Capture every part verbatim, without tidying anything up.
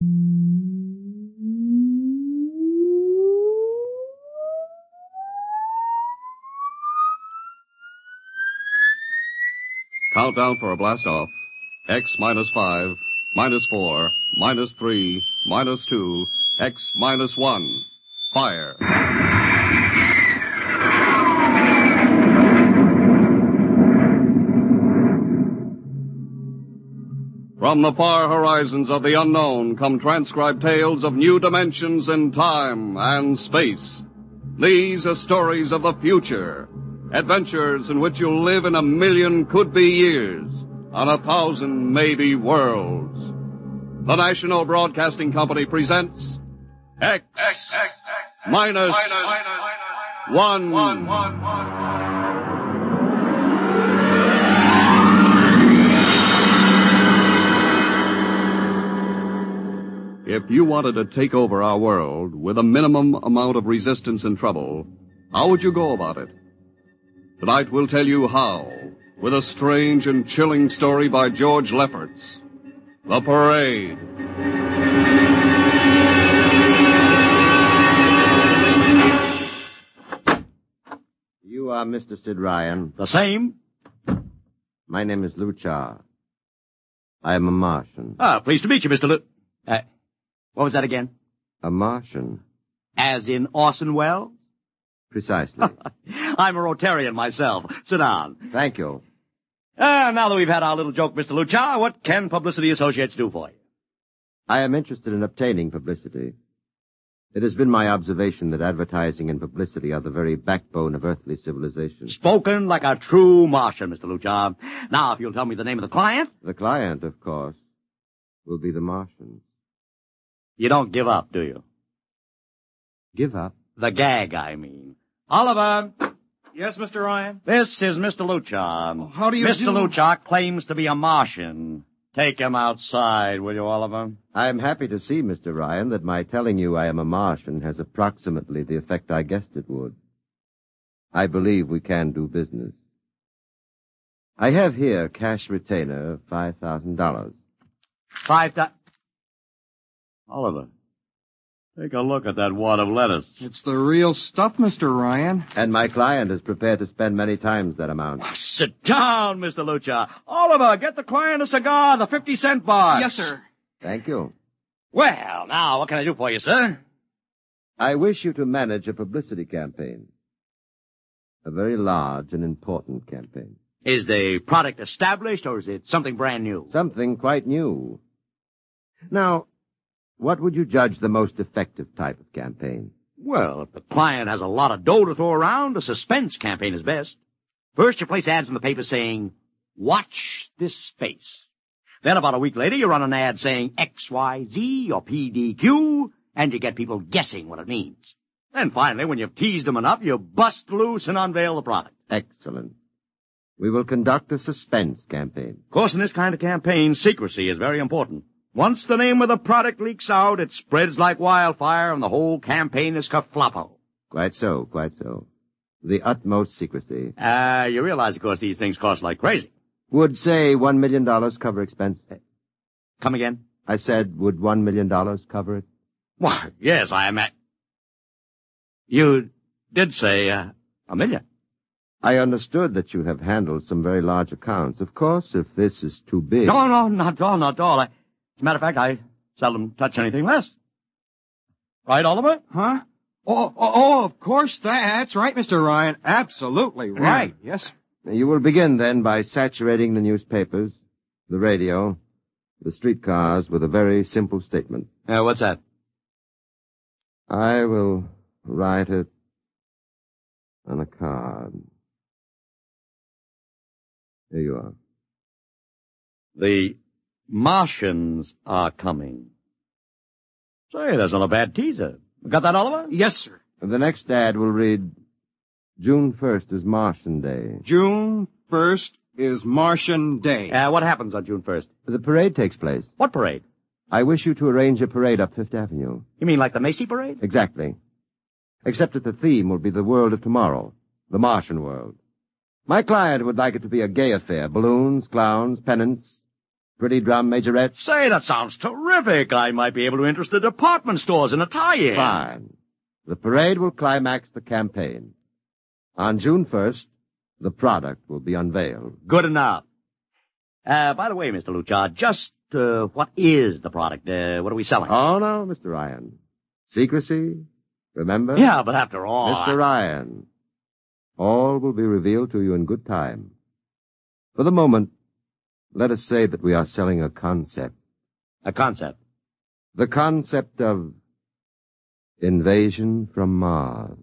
Countdown for a blast off. X minus five, minus four, minus three, minus two, X minus one. Fire. From the far horizons of the unknown come transcribed tales of new dimensions in time and space. These are stories of the future. Adventures in which you'll live in a million could-be years, on a thousand maybe worlds. The National Broadcasting Company presents X, X, X, X minus, minus, minus one. one, one, one. If you wanted to take over our world with a minimum amount of resistance and trouble, how would you go about it? Tonight we'll tell you how, with a strange and chilling story by George Lefferts. The Parade. You are Mister Sid Ryan. The same. My name is Luchar. I am a Martian. Ah, pleased to meet you, Mister Lu... Uh, what was that again? A Martian. As in Orson Welles? Precisely. I'm a Rotarian myself. Sit down. Thank you. Ah, now that we've had our little joke, Mister Luchar, what can Publicity Associates do for you? I am interested in obtaining publicity. It has been my observation that advertising and publicity are the very backbone of earthly civilization. Spoken like a true Martian, Mister Luchar. Now, if you'll tell me the name of the client. The client, of course, will be the Martians. You don't give up, do you? Give up? The gag, I mean. Oliver! Yes, Mister Ryan? This is Mister Luchar. Oh, how do you Mister do? Luchar claims to be a Martian. Take him outside, will you, Oliver? I am happy to see, Mister Ryan, that my telling you I am a Martian has approximately the effect I guessed it would. I believe we can do business. I have here cash retainer of five thousand dollars. Five thousand... Oliver, take a look at that wad of lettuce. It's the real stuff, Mister Ryan. And my client is prepared to spend many times that amount. Sit down, Mister Luchar. Oliver, get the client a cigar, the fifty-cent box. Yes, sir. Thank you. Well, now, what can I do for you, sir? I wish you to manage a publicity campaign. A very large and important campaign. Is the product established, or is it something brand new? Something quite new. Now, what would you judge the most effective type of campaign? Well, if the client has a lot of dough to throw around, a suspense campaign is best. First, you place ads in the paper saying, watch this space. Then about a week later, you run an ad saying X Y Z or P D Q, and you get people guessing what it means. Then finally, when you've teased them enough, you bust loose and unveil the product. Excellent. We will conduct a suspense campaign. Of course, in this kind of campaign, secrecy is very important. Once the name of the product leaks out, it spreads like wildfire, and the whole campaign is kerfloppo. Quite so, quite so. The utmost secrecy. Ah, uh, you realize, of course, these things cost like crazy. Would, say, one million dollars cover expense? Come again? I said, would one million dollars cover it? Why, yes, I am at... You did say, uh, a million. I understood that you have handled some very large accounts. Of course, if this is too big... No, no, not at all, not at all. I... As a matter of fact, I seldom touch anything less. Right, Oliver? Huh? Oh, oh, oh, of course. That's right, Mister Ryan. Absolutely right. Mm. Yes. You will begin, then, by saturating the newspapers, the radio, the streetcars with a very simple statement. Uh, what's that? I will write it on a card. Here you are. The Martians are coming. Say, that's not a bad teaser. Got that, Oliver? Yes, sir. The next ad will read, June first is Martian Day. June first is Martian Day. Uh, what happens on June first? The parade takes place. What parade? I wish you to arrange a parade up Fifth Avenue. You mean like the Macy Parade? Exactly. Except that the theme will be the world of tomorrow, the Martian world. My client would like it to be a gay affair, balloons, clowns, pennants, Pretty drum, Majorette? Say, that sounds terrific. I might be able to interest the department stores in a tie-in. Fine. The parade will climax the campaign. On June first, the product will be unveiled. Good enough. Uh, by the way, Mister Luchard, just, uh, what is the product? Uh, what are we selling? Oh, no, Mister Ryan. Secrecy, remember? Yeah, but after all... Mister I... Ryan, all will be revealed to you in good time. For the moment, let us say that we are selling a concept. A concept? The concept of invasion from Mars.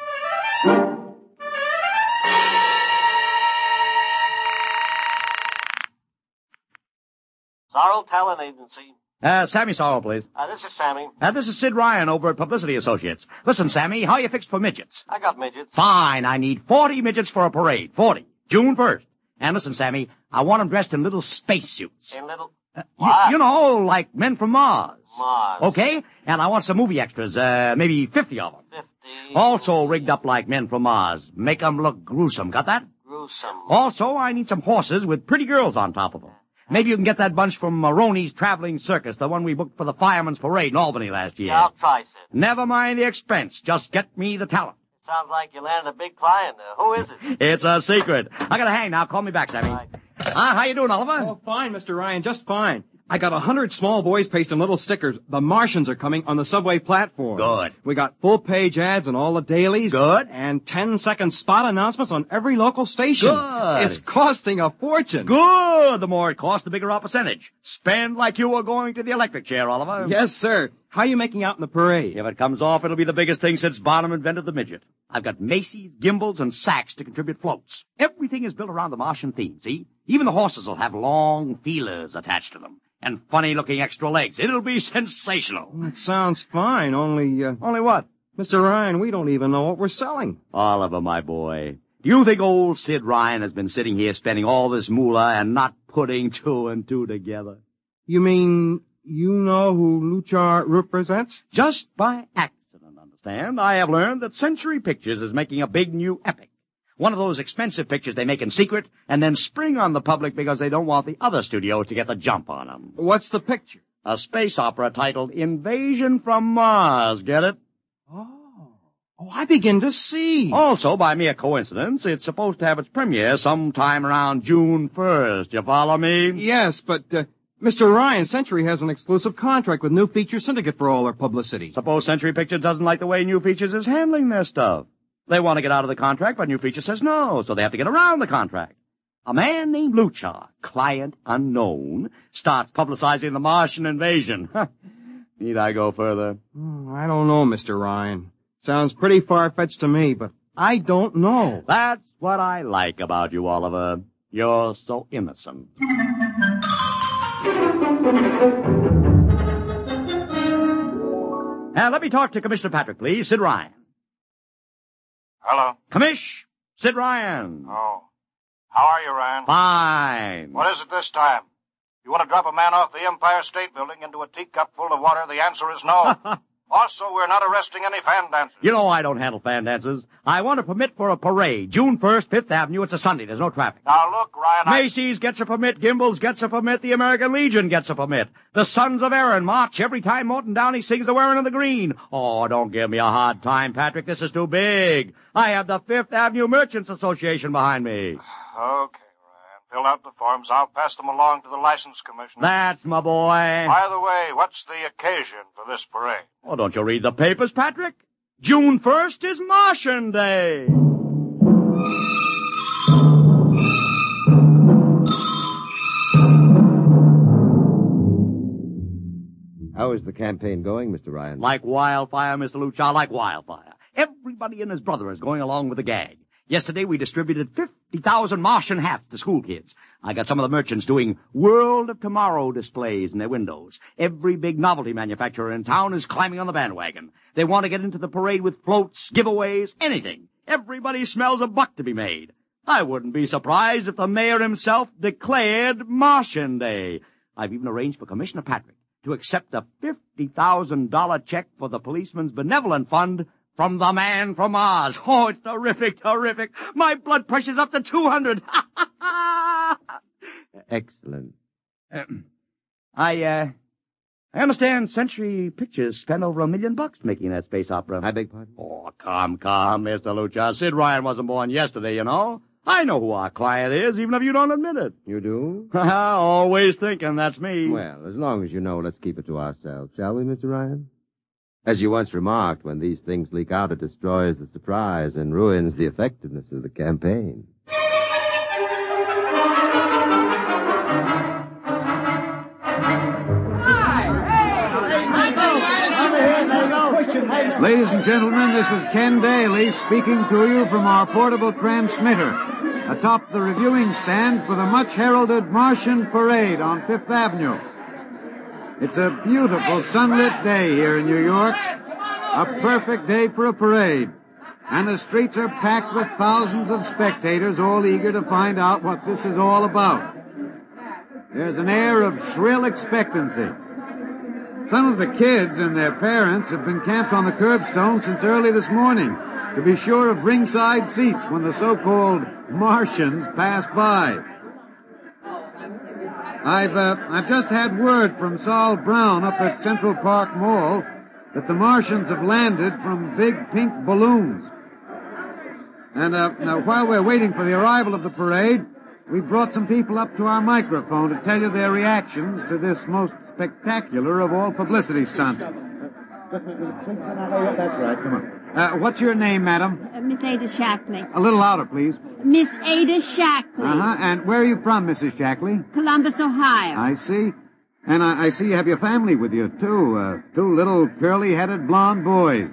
Sorrel Talent Agency. Uh, Sammy Sorrell, please. Uh, this is Sammy. Uh, this is Sid Ryan over at Publicity Associates. Listen, Sammy, how you fixed for midgets? I got midgets. Fine, I need forty midgets for a parade. Forty. June first. And listen, Sammy, I want them dressed in little spacesuits. In little... Uh, What? you, you know, like men from Mars. Mars. Okay? And I want some movie extras, uh, maybe fifty of them. Fifty. Also rigged up like men from Mars. Make 'em look gruesome. Got that? Gruesome. Also, I need some horses with pretty girls on top of them. Maybe you can get that bunch from Maroney's Traveling Circus, the one we booked for the Fireman's Parade in Albany last year. Yeah, I'll try, Sid. Never mind the expense. Just get me the talent. Sounds like you landed a big client there. Who is it? It's a secret. I gotta hang now. Call me back, Sammy. Right. Ah, how you doing, Oliver? Oh, fine, Mister Ryan, just fine. I got a hundred small boys pasting little stickers. The Martians are coming on the subway platforms. Good. We got full-page ads in all the dailies. Good. And ten-second spot announcements on every local station. Good. It's costing a fortune. Good. The more it costs, the bigger our percentage. Spend like you were going to the electric chair, Oliver. Yes, sir. How you making out in the parade? If it comes off, it'll be the biggest thing since Barnum invented the midget. I've got Macy's, Gimbals, and Saks to contribute floats. Everything is built around the Martian theme, see? Even the horses will have long feelers attached to them. And funny-looking extra legs. It'll be sensational. That sounds fine, only, uh... Only what? Mister Ryan, we don't even know what we're selling. Oliver, my boy, do you think old Sid Ryan has been sitting here spending all this moolah and not putting two and two together? You mean you know who Luchar represents? Just by accident, understand? I have learned that Century Pictures is making a big new epic. One of those expensive pictures they make in secret and then spring on the public because they don't want the other studios to get the jump on them. What's the picture? A space opera titled Invasion from Mars, get it? Oh. Oh, I begin to see. Also, by mere coincidence, it's supposed to have its premiere sometime around June first. You follow me? Yes, but, uh, Mister Ryan, Century has an exclusive contract with New Feature Syndicate for all their publicity. Suppose Century Pictures doesn't like the way New Features is handling their stuff. They want to get out of the contract, but New Feature says no, so they have to get around the contract. A man named Luchar, client unknown, starts publicizing the Martian invasion. Need I go further? Oh, I don't know, Mister Ryan. Sounds pretty far-fetched to me, but I don't know. That's what I like about you, Oliver. You're so innocent. Now, let me talk to Commissioner Patrick, please. Sid Ryan. Hello. Commish, Sid Ryan. Oh. How are you, Ryan? Fine. What is it this time? You want to drop a man off the Empire State Building into a teacup full of water? The answer is no. Also, we're not arresting any fan dancers. You know I don't handle fan dances. I want a permit for a parade. June first, Fifth Avenue. It's a Sunday. There's no traffic. Now, look, Ryan, I... Macy's gets a permit. Gimbals gets a permit. The American Legion gets a permit. The Sons of Erin march every time Morton Downey sings the Wearing of the Green. Oh, don't give me a hard time, Patrick. This is too big. I have the Fifth Avenue Merchants Association behind me. Okay, Ryan. Fill out the forms. I'll pass them along to the license commissioner. That's my boy. By the way, what's the occasion for this parade? Oh, don't you read the papers, Patrick? June first is Martian Day. How is the campaign going, Mister Ryan? Like wildfire, Mister Luchar, like wildfire. Everybody and his brother is going along with the gag. Yesterday we distributed fifty thousand Martian hats to school kids. I got some of the merchants doing World of Tomorrow displays in their windows. Every big novelty manufacturer in town is climbing on the bandwagon. They want to get into the parade with floats, giveaways, anything. Everybody smells a buck to be made. I wouldn't be surprised if the mayor himself declared Martian Day. I've even arranged for Commissioner Patrick to accept a fifty thousand dollars check for the Policeman's Benevolent Fund from the man from Mars. Oh, it's terrific, terrific. My blood pressure's up to two hundred. Excellent. Uh, I, uh, I understand Century Pictures spent over a million bucks making that space opera. I beg pardon? Oh, come, come, Mister Lucha. Sid Ryan wasn't born yesterday, you know. I know who our client is, even if you don't admit it. You do? Always thinking that's me. Well, as long as you know, let's keep it to ourselves, shall we, Mister Ryan? As you once remarked, when these things leak out, it destroys the surprise and ruins the effectiveness of the campaign. Ladies and gentlemen, this is Ken Daly speaking to you from our portable transmitter atop the reviewing stand for the much-heralded Martian Parade on Fifth Avenue. It's a beautiful sunlit day here in New York, a perfect day for a parade, and the streets are packed with thousands of spectators all eager to find out what this is all about. There's an air of shrill expectancy. Some of the kids and their parents have been camped on the curbstone since early this morning to be sure of ringside seats when the so-called Martians pass by. I've, uh, I've just had word from Saul Brown up at Central Park Mall that the Martians have landed from big pink balloons. And, uh, now while we're waiting for the arrival of the parade, we brought some people up to our microphone to tell you their reactions to this most spectacular of all publicity stunts. That's right, come on. Uh, what's your name, madam? Uh, Miss Ada Shackley. A little louder, please. Miss Ada Shackley. Uh-huh, and where are you from, Missus Shackley? Columbus, Ohio. I see. And I, I see you have your family with you, too. Uh, two little curly-headed blonde boys.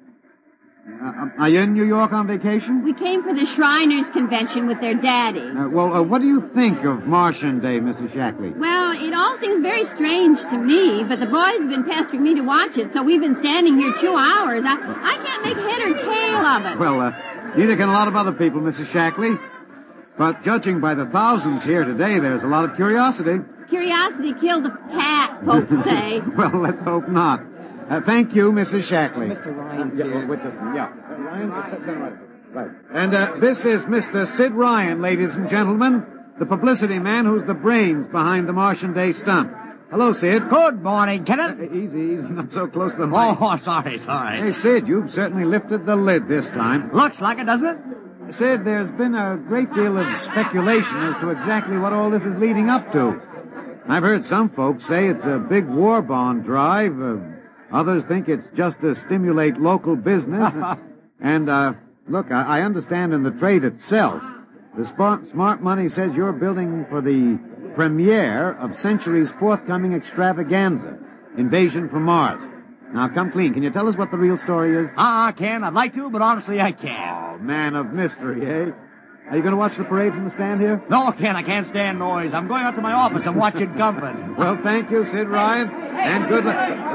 Uh, are you in New York on vacation? We came for the Shriners Convention with their daddy. Uh, well, uh, what do you think of Martian Day, Missus Shackley? Well, it all seems very strange to me, but the boys have been pestering me to watch it, so we've been standing here two hours. I, I can't make head or tail of it. Well, uh, neither can a lot of other people, Missus Shackley. But judging by the thousands here today, there's a lot of curiosity. Curiosity killed the cat, folks say. Well, let's hope not. Uh, thank you, Missus Shackley. Mister Ryan's uh, yeah, here. With the, yeah. Uh, Ryan, uh, sit, sit right. Right. And uh, this is Mister Sid Ryan, ladies and gentlemen, the publicity man who's the brains behind the Martian Day stunt. Hello, Sid. Good morning, Kenneth. Uh, easy, easy, not so close to the mic. Oh, sorry, sorry. Hey, Sid, you've certainly lifted the lid this time. Looks like it, doesn't it? Sid, there's been a great deal of speculation as to exactly what all this is leading up to. I've heard some folks say it's a big war bond drive. Uh, others think it's just to stimulate local business. and, uh, look, I, I understand in the trade itself, the smart, smart money says you're building for the premiere of Century's forthcoming extravaganza, Invasion from Mars. Now, come clean. Can you tell us what the real story is? Ah, uh, Ken, I'd like to, but honestly, I can't. Oh, man of mystery, eh? Are you going to watch the parade from the stand here? No, Ken, I can't stand noise. I'm going up to my office and watching company. Well, thank you, Sid Ryan, and good luck.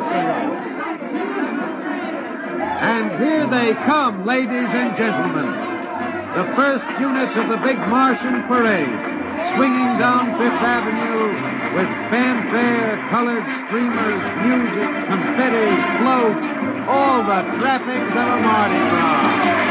And here they come, ladies and gentlemen. The first units of the big Martian parade, swinging down Fifth Avenue with fanfare, colored streamers, music, confetti, floats, all the trappings of a Mardi Gras.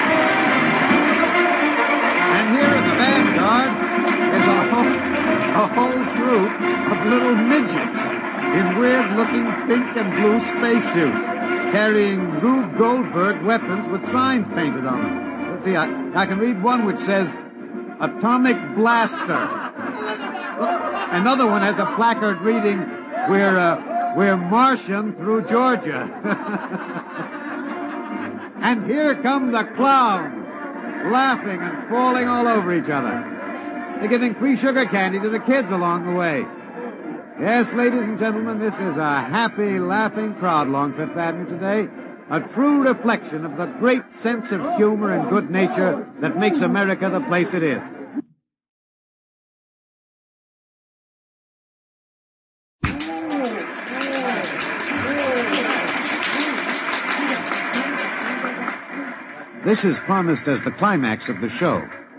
And here in the vanguard is a whole, a whole troop of little midgets in weird-looking pink and blue spacesuits, carrying Rube Goldberg weapons with signs painted on them. Let's see, I, I can read one which says, Atomic Blaster. Another one has a placard reading, We're, uh, we're Martian through Georgia. And here come the clowns, laughing and falling all over each other. They're giving free sugar candy to the kids along the way. Yes, ladies and gentlemen, this is a happy, laughing crowd along Fifth Avenue today. A true reflection of the great sense of humor and good nature that makes America the place it is. This is promised as the climax of the show.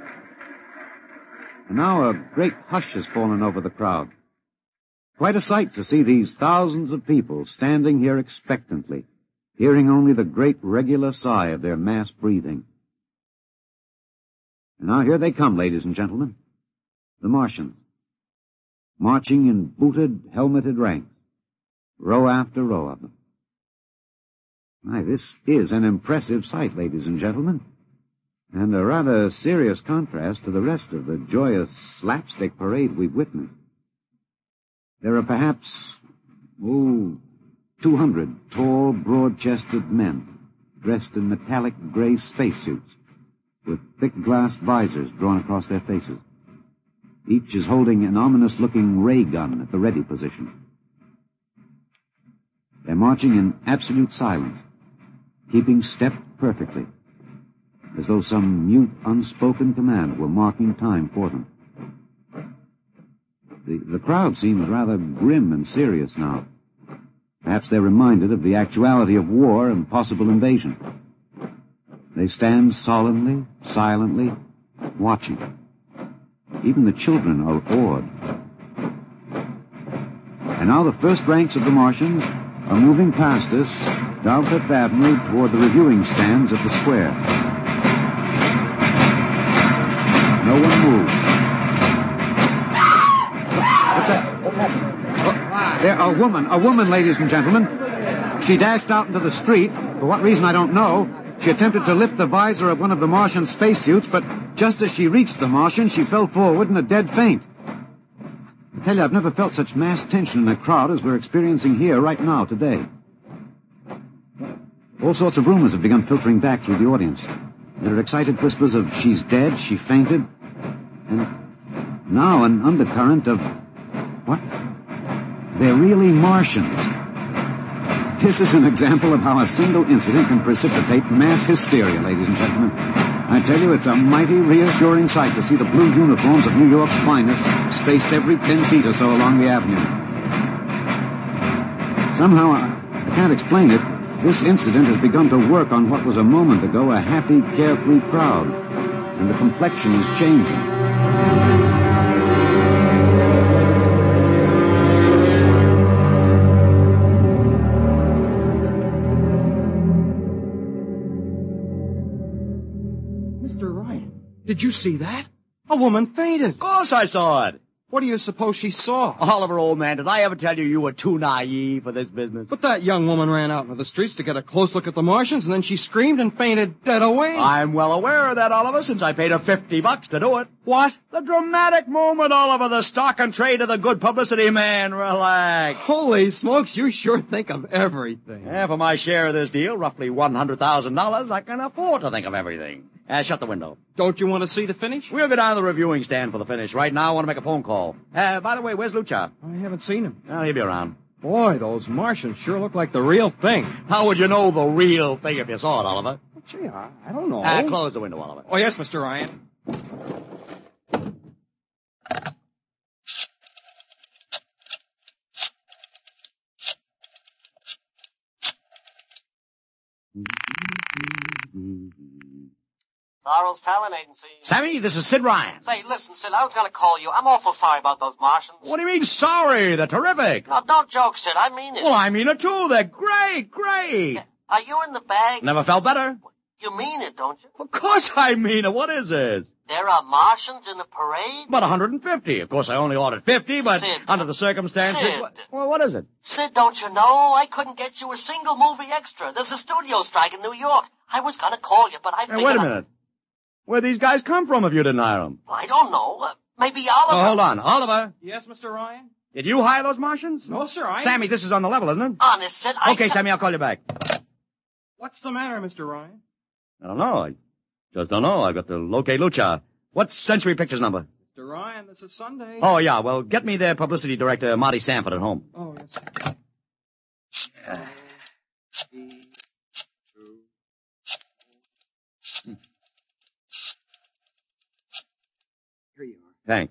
And now a great hush has fallen over the crowd. Quite a sight to see these thousands of people standing here expectantly, hearing only the great regular sigh of their mass breathing. And now here they come, ladies and gentlemen, the Martians. marching in booted, helmeted ranks, row after row of them. My, this is an impressive sight, ladies and gentlemen, and a rather serious contrast to the rest of the joyous slapstick parade we've witnessed. There are perhaps, oh, two hundred tall, broad-chested men dressed in metallic gray spacesuits with thick glass visors drawn across their faces. Each is holding an ominous-looking ray gun at the ready position. They're marching in absolute silence, keeping step perfectly, as though some mute, unspoken command were marking time for them. The, the crowd seems rather grim and serious now. Perhaps they're reminded of the actuality of war and possible invasion. They stand solemnly, silently, watching. Even the children are awed. And now the first ranks of the Martians are moving past us down Fifth Avenue toward the reviewing stands at the square. No one moves. What's that? What's happening? Oh, there, a woman, a woman, ladies and gentlemen. She dashed out into the street. For what reason, I don't know. She attempted to lift the visor of one of the Martian spacesuits, but just as she reached the Martian, she fell forward in a dead faint. I tell you, I've never felt such mass tension in a crowd as we're experiencing here right now, today. All sorts of rumors have begun filtering back through the audience. There are excited whispers of, she's dead, she fainted, and now an undercurrent of, what? They're really Martians. This is an example of how a single incident can precipitate mass hysteria, ladies and gentlemen. I tell you, it's a mighty reassuring sight to see the blue uniforms of New York's finest spaced every ten feet or so along the avenue. Somehow, I, I can't explain it, this incident has begun to work on what was a moment ago a happy, carefree crowd, and the complexion is changing. Did you see that? A woman fainted. Of course I saw it. What do you suppose she saw? Oliver, old man, did I ever tell you you were too naive for this business? But that young woman ran out into the streets to get a close look at the Martians, and then she screamed and fainted dead away. I'm well aware of that, Oliver, since I paid her fifty bucks to do it. What? The dramatic moment, Oliver, the stock and trade of the good publicity, man. Relax. Holy smokes, you sure think of everything. Yeah, for my share of this deal, roughly one hundred thousand dollars, I can afford to think of everything. Uh, shut the window. Don't you want to see the finish? We'll go down to the reviewing stand for the finish. Right now, I want to make a phone call. Uh, by the way, where's Lucha? I haven't seen him. Well, he'll be around. Boy, those Martians sure look like the real thing. How would you know the real thing if you saw it, Oliver? Well, gee, I, I don't know. Uh, close the window, Oliver. Oh, yes, Mister Ryan. Sorrel's Talent Agency. Sammy, this is Sid Ryan. Say, listen, Sid, I was going to call you. I'm awful sorry about those Martians. What do you mean, sorry? They're terrific. No, don't joke, Sid. I mean it. Well, I mean it, too. They're great, great. Are you in the bag? Never felt better. You mean it, don't you? Of course I mean it. What is this? There are Martians in the parade? About one hundred fifty. Of course, I only ordered fifty, but Sid. under the circumstances... Sid. Well, what is it? Sid, don't you know? I couldn't get you a single movie extra. There's a studio strike in New York. I was going to call you, but I figured... Hey, wait a I... minute. Where'd these guys come from if you didn't hire them? I don't know. Uh, maybe Oliver... Oh, hold on. Oliver, Yes, Mister Ryan? did you hire those Martians? No, sir, I... Sammy, this is on the level, isn't it? Honest, Sid, I... Okay, Sammy, I'll call you back. What's the matter, Mister Ryan? I don't know. I just don't know. I've got to locate Lucha. What's Century Pictures number? Mister Ryan, this is Sunday. Oh, yeah. Well, get me their publicity director, Marty Sanford, at home. Oh, yes. Here you are. Thanks.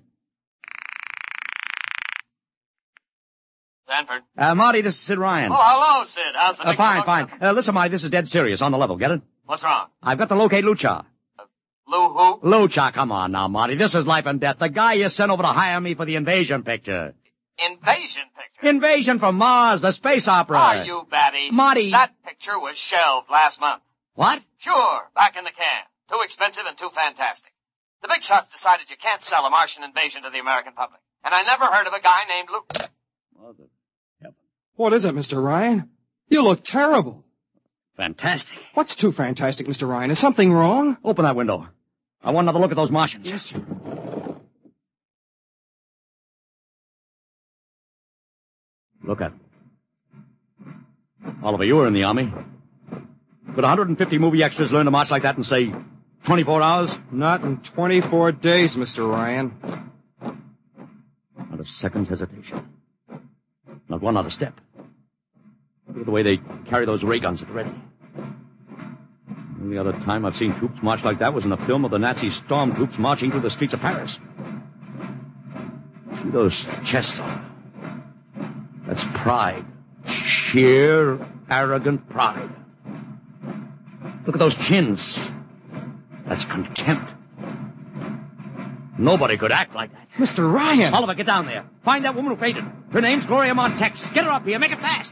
Sanford. Uh, Marty, this is Sid Ryan. Oh, hello, Sid. How's the Uh, big fine, promotion? fine. Uh, listen, Marty, this is dead serious. On the level. Get it? What's wrong? I've got to locate Lucha. Lou who? Lucha, come on now, Marty. This is life and death. The guy you sent over to hire me for the invasion picture. Invasion picture. Invasion from Mars, the space opera. Are you batty? Marty. That picture was shelved last month. What? Sure, back in the can. Too expensive and too fantastic. The big shots decided you can't sell a Martian invasion to the American public. And I never heard of a guy named Luke. Mother heaven. What is it, Mister Ryan? You look terrible. Fantastic. What's too fantastic, Mister Ryan? Is something wrong? Open that window. I want another look at those Martians. Yes, sir. Look at them. Oliver, you were in the Army. Could one hundred fifty movie extras learn to march like that in, say, twenty-four hours? Not in twenty-four days, Mister Ryan. Not a second's hesitation. Not one other step. Look at the way they carry those ray guns at the ready. The only other time I've seen troops march like that was in a film of the Nazi stormtroops marching through the streets of Paris. See those chests on them? That's pride. Sheer, arrogant pride. Look at those chins. That's contempt. Nobody could act like that. Mister Ryan! Oliver, get down there. Find that woman who fainted. Her name's Gloria Montex. Get her up here. Make it fast.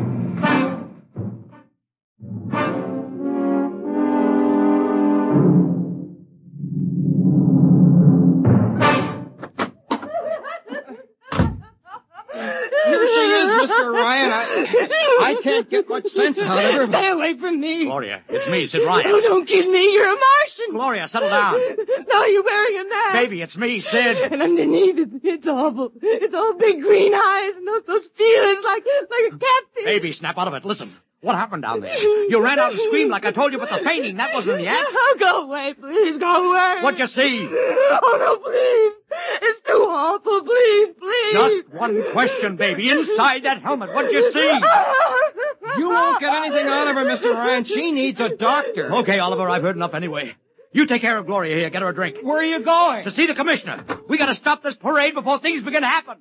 Here she is, Mister Ryan. I, I can't get much sense out of her. Stay away from me. Gloria, it's me, Sid Ryan. Oh, don't kid me. You're a Martian. Gloria, settle down. No, you're wearing a mask. Baby, it's me, Sid. And underneath it, it's awful. It's all big green eyes and those, those feelers like, like a catfish. Baby, snap out of it. Listen, what happened down there? You ran out and screamed like I told you, but the fainting, that wasn't in the act. Oh, go away, please. Go away. What'd you see? Oh, no, please. It's too awful. Please, please. Just one question, baby. Inside that helmet, what'd you see? You won't get anything out of her, Mister Ryan. She needs a doctor. Okay, Oliver, I've heard enough anyway. You take care of Gloria here. Get her a drink. Where are you going? To see the commissioner. We gotta stop this parade before things begin to happen.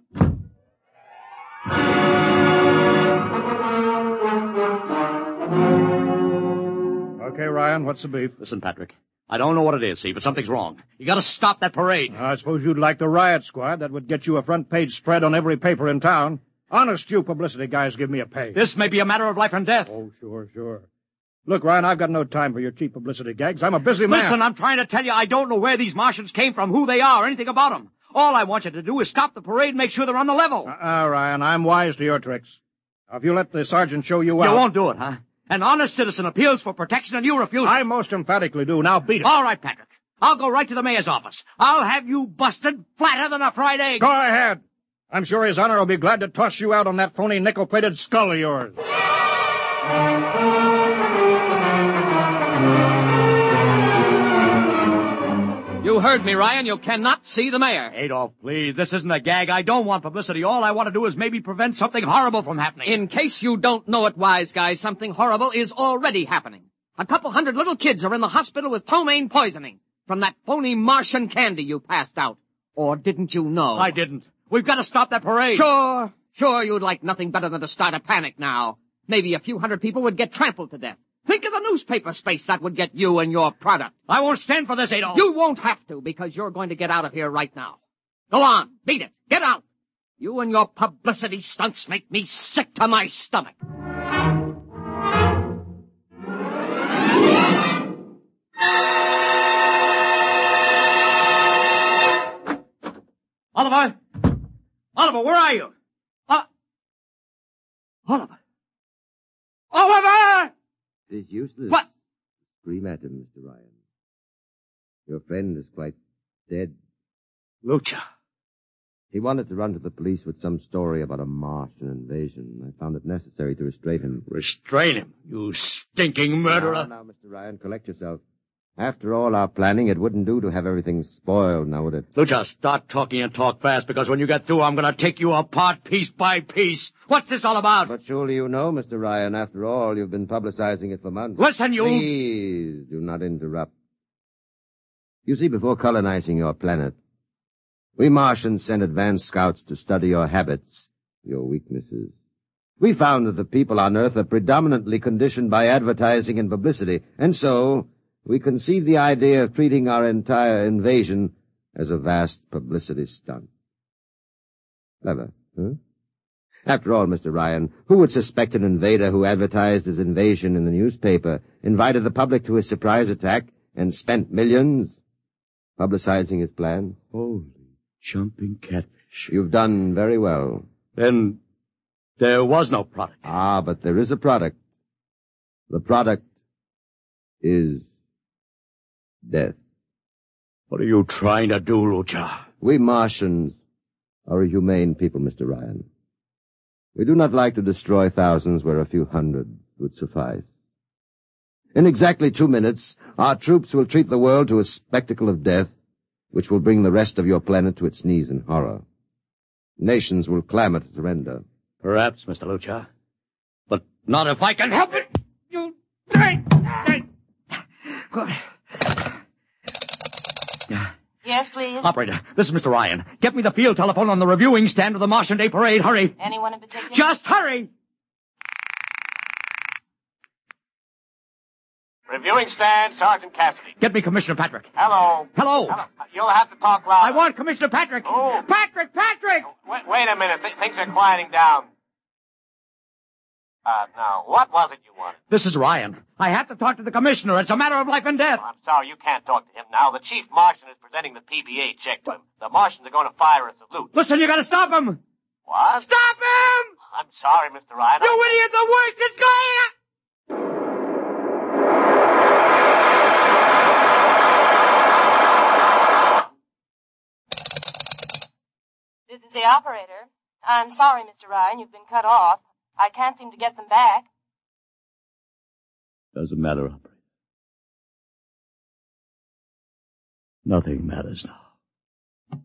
Okay, Ryan, what's the beef? Listen, Patrick. I don't know what it is, see, but something's wrong. You gotta stop that parade. I suppose you'd like the riot squad. That would get you a front-page spread on every paper in town. Honest, you publicity guys give me a pay. This may be a matter of life and death. Oh, sure, sure. Look, Ryan, I've got no time for your cheap publicity gags. I'm a busy man. Listen, I'm trying to tell you I don't know where these Martians came from, who they are, anything about them. All I want you to do is stop the parade and make sure they're on the level. Uh-uh, Ryan, I'm wise to your tricks. Now, if you let the sergeant show you out... You won't do it, huh? An honest citizen appeals for protection and you refuse. I most emphatically do. Now beat it. All right, Patrick. I'll go right to the mayor's office. I'll have you busted flatter than a fried egg. Go ahead. I'm sure his honor will be glad to toss you out on that phony nickel-plated skull of yours. You heard me, Ryan. You cannot see the mayor. Adolf, please. This isn't a gag. I don't want publicity. All I want to do is maybe prevent something horrible from happening. In case you don't know it, wise guy, something horrible is already happening. A couple hundred little kids are in the hospital with ptomaine poisoning from that phony Martian candy you passed out. Or didn't you know? I didn't. We've got to stop that parade. Sure. Sure, you'd like nothing better than to start a panic now. Maybe a few hundred people would get trampled to death. Think of the newspaper space that would get you and your product. I won't stand for this, Adolf. You won't have to, because you're going to get out of here right now. Go on, beat it, get out. You and your publicity stunts make me sick to my stomach. Oliver! Oliver, where are you? Uh, Oliver! Oliver! It is useless. What? Scream at him, Mister Ryan. Your friend is quite dead. Lucha. He wanted to run to the police with some story about a Martian invasion. I found it necessary to restrain him. Restrain him, you stinking murderer. Now, now, Mister Ryan, collect yourself. After all our planning, it wouldn't do to have everything spoiled, now would it? Lucha, start talking and talk fast, because when you get through, I'm going to take you apart piece by piece. What's this all about? But surely you know, Mister Ryan. After all, you've been publicizing it for months. Listen, you... Please, do not interrupt. You see, before colonizing your planet, we Martians sent advanced scouts to study your habits, your weaknesses. We found that the people on Earth are predominantly conditioned by advertising and publicity, and so we conceived the idea of treating our entire invasion as a vast publicity stunt. Clever, huh? After all, Mister Ryan, who would suspect an invader who advertised his invasion in the newspaper, invited the public to his surprise attack, and spent millions publicizing his plan? Holy jumping catfish. trash. You've done very well. Then there was no product. Ah, but there is a product. The product is death. What are you trying to do, Lucha? We Martians are a humane people, Mister Ryan. We do not like to destroy thousands where a few hundred would suffice. In exactly two minutes, our troops will treat the world to a spectacle of death, which will bring the rest of your planet to its knees in horror. Nations will clamor to surrender. Perhaps, Mister Lucha. But not if I can help it! You... Yes, please. Operator, this is Mister Ryan. Get me the field telephone on the reviewing stand of the Martian Day Parade. Hurry. Anyone in particular? Just hurry! Reviewing stand, Sergeant Cassidy. Get me Commissioner Patrick. Hello. Hello. Hello. You'll have to talk loud. I want Commissioner Patrick. Oh. Patrick, Patrick! Wait, wait a minute. Th- things are quieting down. Uh, now, what was it you wanted? This is Ryan. I have to talk to the Commissioner. It's a matter of life and death. Oh, I'm sorry, you can't talk to him now. The Chief Martian is presenting the P B A check to him. The Martians are going to fire a salute. Listen, you gotta stop him! What? Stop him! I'm sorry, Mister Ryan. You I... idiot! The worst is going... This is the operator. I'm sorry, Mister Ryan, you've been cut off. I can't seem to get them back. Doesn't matter, operator. Nothing matters now.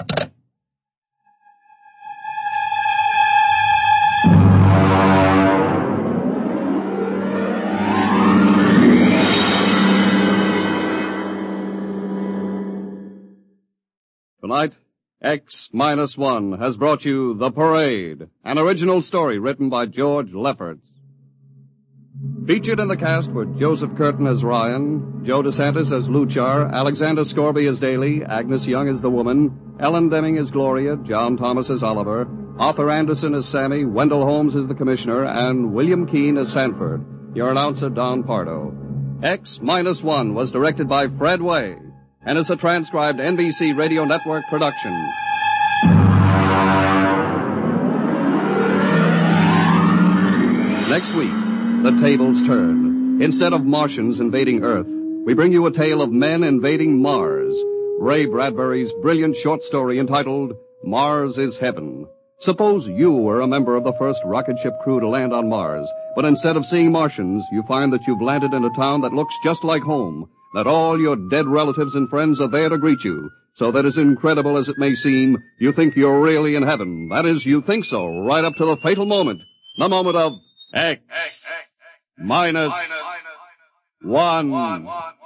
Tonight, X minus one has brought you The Parade, an original story written by George Lefferts. Featured in the cast were Joseph Curtin as Ryan, Joe DeSantis as Luchar, Alexander Scorby as Daly, Agnes Young as the woman, Ellen Deming as Gloria, John Thomas as Oliver, Arthur Anderson as Sammy, Wendell Holmes as the Commissioner, and William Keene as Sanford. Your announcer, Don Pardo. X minus one was directed by Fred Way and is a transcribed N B C Radio Network production. Next week, the tables turn. Instead of Martians invading Earth, we bring you a tale of men invading Mars. Ray Bradbury's brilliant short story entitled Mars is Heaven. Suppose you were a member of the first rocket ship crew to land on Mars, but instead of seeing Martians, you find that you've landed in a town that looks just like home, that all your dead relatives and friends are there to greet you, so that as incredible as it may seem, you think you're really in heaven. That is, you think so, right up to the fatal moment, the moment of X, X, X, X minus, minus one. one.